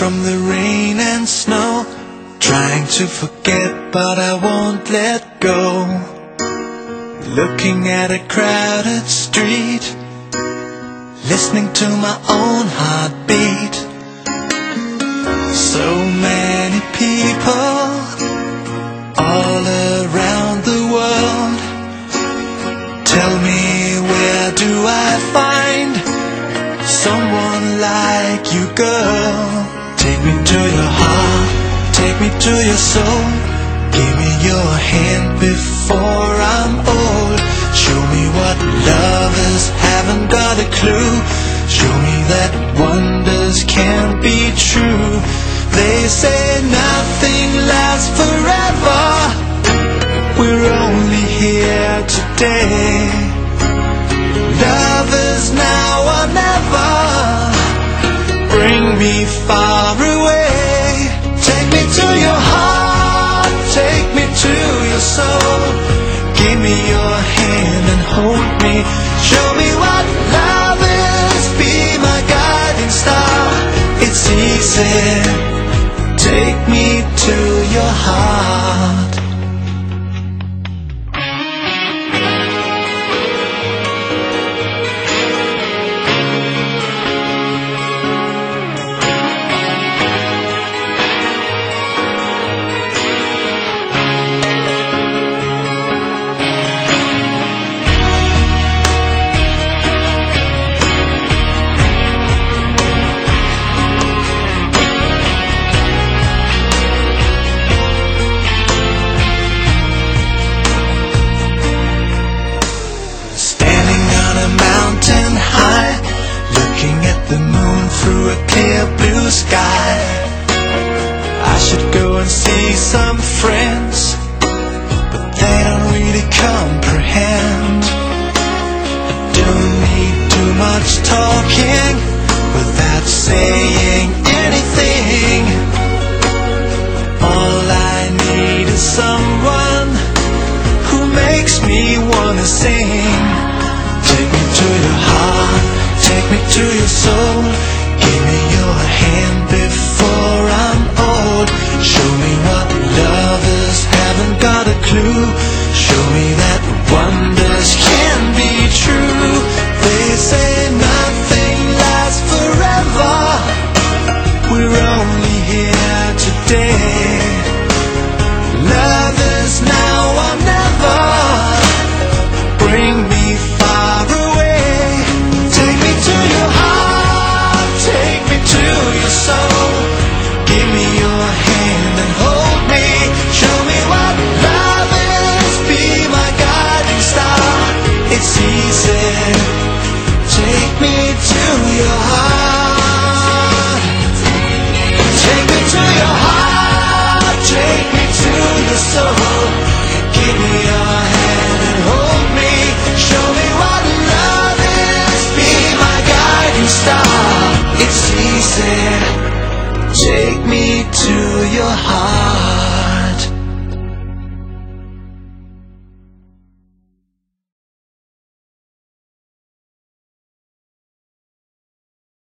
from the rain and snow, trying to forget but I won't let go. Looking at a crowded street, listening to my own heartbeat. So many people all around the world. Tell me, where do I find someone like you, girl? Take me to your heart, take me to your soul. Give me your hand before I'm old. Show me what lovers haven't got a clue. Show me that wonders can't be true. They say nothing lasts forever. We're only here today. Love is now or never. Bring me far away. Take me to your heart, take me to your soul. Give me your hand and hold me. Show me what love is, be my guiding star. It's easy, take me to your heart. Through a clear blue sky, I should go and see some friends, but they don't really comprehend. I don't need too much talking without saying anything. All I need is someone who makes me wanna sing. Take me to your heart, take me to your soul. Give me your hand before I'm old. Show me what lovers haven't got a clue. Show me that wonders can be true. They say nothing lasts forever. We're only here today. Love is now or never. Bring me far away. Take me to your heart, take me to your soul. Give me your hand and hold me. Show me what love is, be my guiding star. It's easy, take me to your heart. Take me to your heart, take me to your soul. Give me your hand and hold me. Show me what love is, be my guiding star. It's easy, take me to your heart.